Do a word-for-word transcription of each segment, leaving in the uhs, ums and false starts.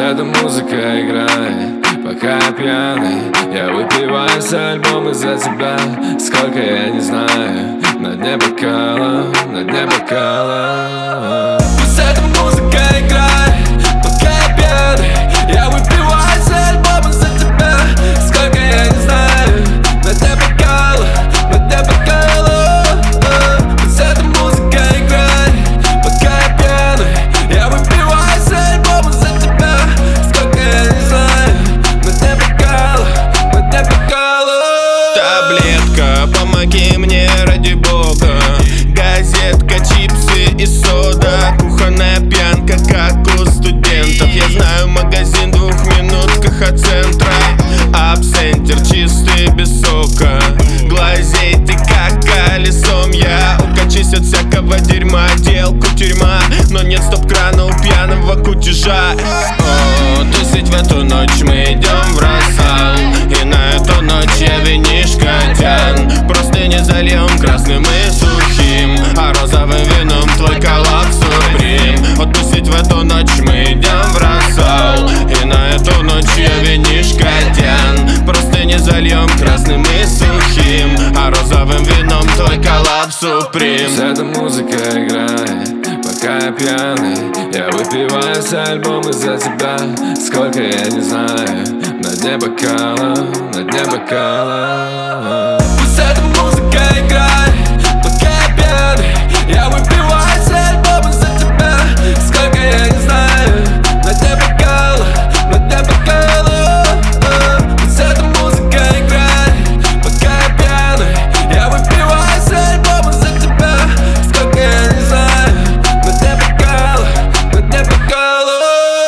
эта музыка играет, пока я пьяный. Я выпиваю с альбома за тебя. Сколько я не знаю, на дне бокала, на дне бокала. Пусть эта музыка играет, пока я пьяный. Я выпиваю с альбома за тебя. Сколько я не знаю, на дне бокала, на дне бокала. Пусть эта музыка играет, пока я пьяный. Я выпиваю с альбома за тебя. Сколько я не знаю, на дне бокала, на дне бокала. Таблетка, помоги мне ради бога. Газетка, чипсы и сода. Кухонная пьянка, как у студентов. Я знаю магазин в двух минутках от центра. Абсентер чистый, без сока. Глазей ты как колесом. Я укачусь от всякого дерьма. Делку тюрьма, но нет стоп-крана у пьяного кутежа. О, тусить в эту ночь мы идем в рассал. И на эту ночь я винишко тян. Просто не зальем красным и сухим, а розовым вином твой коллапс суприм. Вот тусить в эту ночь мы идем в рассал. И на эту ночь я винишко тян. Просто не зальем красным и сухим, а розовым вином твой коллапс суприм. Пусть эта музыка играет, пока я пьяный. Я выпиваю с альбома за тебя. Сколько я не знаю, на дне бокала, на дне бокала. Пусть эта музыка играет, пока я пьяный. Я выпиваю с альбома за тебя. Сколько я не знаю, на дне бокала, на дне бокала. Пусть эта музыка играет, пока я пьяный. Я выпиваю с альбома за тебя. Сколько я не знаю, на дне бокала, на дне бокала.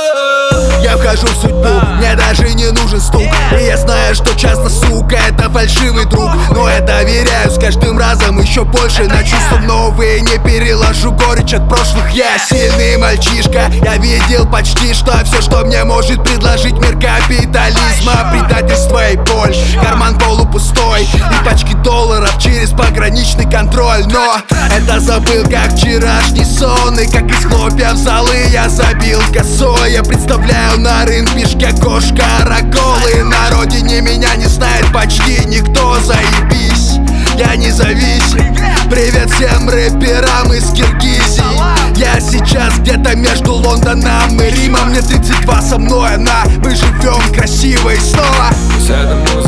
Я вхожу в судьбу, мне даже не нужен стук. И я знаю, что часто, сука, это фальшивый друг. Но я доверяю с каждым разом еще больше. На чувства новые не переложу горечь от прошлых. Я сильный мальчишка, я видел почти что все, что мне может предложить мир капитализма. Предательство и боль, карман полупустой, и пачки долларов через пограничный контроль. Но это забыл, как вчерашний сон. И как из хлопьев золы я забил косой. Я представляю на рынке кошка раколы. На родине меня не знает почти никто, заебись, я независим. Привет всем рэперам из Киргизии. Я сейчас где-то между Лондоном и Римом. Мне тридцать два, со мной она, мы живем красиво и снова. Пусть эта музыка